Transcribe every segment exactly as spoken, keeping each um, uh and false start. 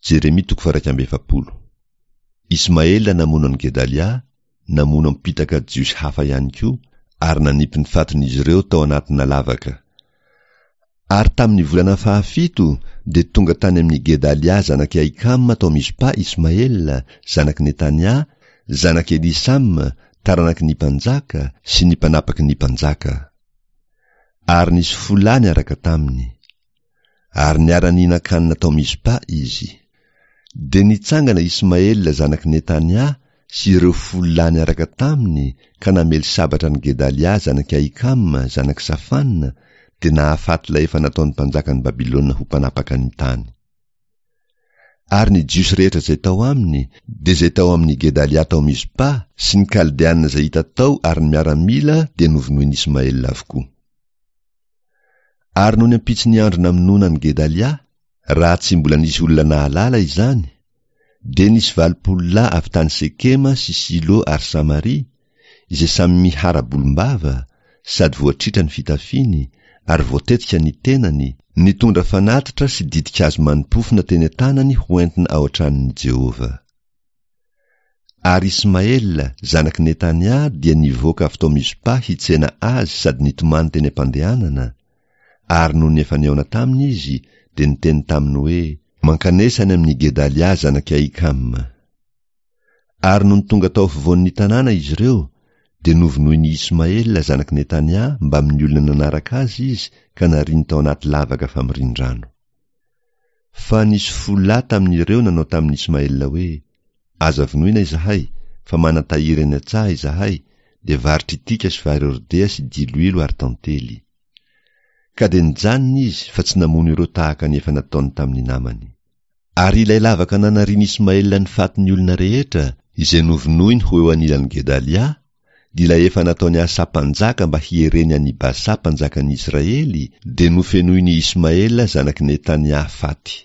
Jeremia toko faha iraika amby efapolo. Ismaela namono an Gedalia, namono ampitaka jiosy hafa ihany koa, ary nanipy ny fatin'izy ireo tao anatina lavaka. Ary tamin'ny volana fahafito dia tonga tany amin'ny Gedalia zanaky Ahikam tao Mispa Ismaela zanaky Netania, zanaky Elisam, taranaky ny mpanjaka sy ny mpanapaky ny mpanjaka. Ary nisy folahy niaraka taminy. Ary niara-nihinan-kanina tao Mispa izy. De nitsangana Ismaela zanaky Netania sy ireo folahy niaraka taminy ka namely sabatra ny Gedalia zanaky Ahikam zanaky Safanina, de nahafaty ilay efa nataon'ny mpanjakany Babilôna ho mpanapaka ny tany. Ary ny jiosy rehetra zay tao aminy, de zay tao amin'ny Gedalia tao Mispa sy ny Kaldeana zay hita tao ary ny miaramila de novonoin'ny Ismaela avokoa. Ary noho ny ampitsy ny andro namonoana ny Gedalia, raha tsy mbola nisy olona nahalala izany, de nisy valopolo lahy avy tany Sekema sy Silo ary Samari, izay samy mihara-bolombava, sady voatritra ny fitafiny, ary voatetika ny tenany, nitondra fanatitra sy didika azy manimpofona teny an-tanany ho entina ao an-tranon'i Jehova. Ary Ismaela zanaky Netania dia nivoaka avy tao Mispa hitsena azy sady nitomany teny am-pandehanana, ary noho ny efa niaona taminy izy, de niteny taminy hoe mankanesany amin'ny Gedalia zanaky Ahikam. Ary noho ny tonga tao afovoan'ny tanàna izy ireo, de novonoin'ny Ismaela zanaky Netania mba amin'ny olona nanaraka azy izy ka nariny tao anaty lavaka famirin-drano. Fa nisy folahy tamin'ireo nanao tamin'ny Ismaela hoe, aza vonoina izahay, fa manatahiry eny an-tsaha izahay, de varitry tika sy vary ordea sy diloilo ary tantely. Ka de nijanona izy fa tsy namono ireo tahaka ny efa nataony tamin'ny namany. Ary ilay lavaka nanariany Ismaela ny fatin'ny olona rehetra izay novonoiny ho eo anilan'ny Gedalia, de ilay efa nataony asa mpanjaka mba hiereny any Basa mpanjakan'ny Israely, de nofenoiny Ismaela zanaky Netania faty.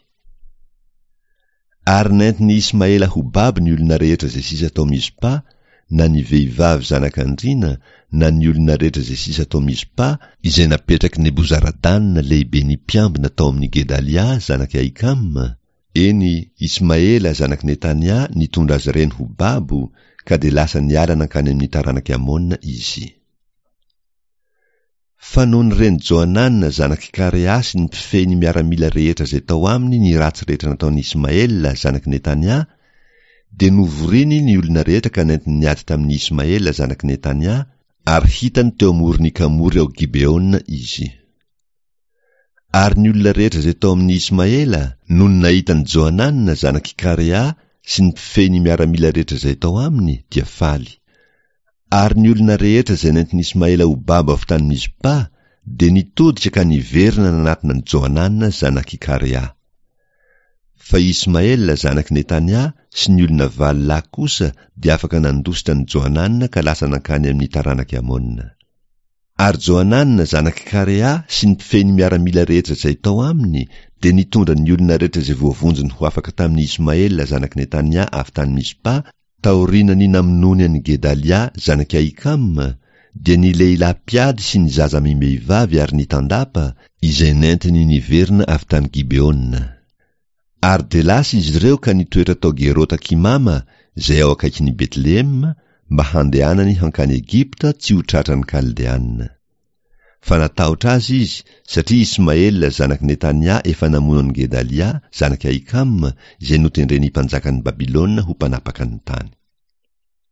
Ary nentin'ny Ismaela ho baby ny olona rehetra zay sisa tao Mispa, na ny vehivavy zanak'andrina, na ny olona rehetra zay sisa tao Mispa, izay napetraky Nebuzaradan lehibe ny mpiambina tao amin'ny Gedalia zanaky Ahikam. Eny Ismaela zanaky Netania nitondra azy reny ho babo, ka de lasa niala nankany amin'ny taranaky Amona izy. Fa noho ny reny Joanana zanaky Kareasy ny mpifehy ny miaramila rehetra zay tao aminy ny ratsy rehetra nataony Ismaela zanaky Netania, de novoriny ny olona rehetra ka nentiny niady tamin'ny Ismaela zanaky Netania, ary hitany teo amoron'ny kamory ao Gibeona izy. Ary ny olona rehetra zay tao amin'ny Ismaela, noho ny nahitany Joanana zanaky Karea sy ny mpifehy ny miaramila rehetra zay tao aminy, dia faly. Ary ny olona rehetra zay nentin'ny Ismaela ho babo avy tany Mispa, de nitodika ka niverina nanatina ny Joanana zanaky Karea. Fa Ismaela zanaky Netania sy ny olona valo lahy kosa de afaka nandositra ny Joanana ka lasa nankany amin'ny taranaky Amona. Ary Joanana zanaky Karea sy ny mpifehy ny miaramila rehetra zay tao aminy, de nitondra ny olona rehetra zay voavonjiny ho afaka tamin'ny Ismaela zanaky Netania avy tany Mispa, taorinany namonony any Gedalia zanaky Ahikam, dia ny lehilahy mpiady sy ny zaza mimehivavy ary ny tandapa, izay nentiny niverina avy tany Gibeona. Ary de lasa izy ireo ka nitoetra tao Gerota Kimama, zay ao akaikin'ny Betlehema, mba handehanany hankany Egipta tsy ho tratran'ny Kaldeana. Fa natahotra azy izy, satria Ismaela zanaky Netania efa namono any Gedalia zanaky Ahikam, izay notendreny mpanjakan'ny Babilôna ho mpanapaka ny tany.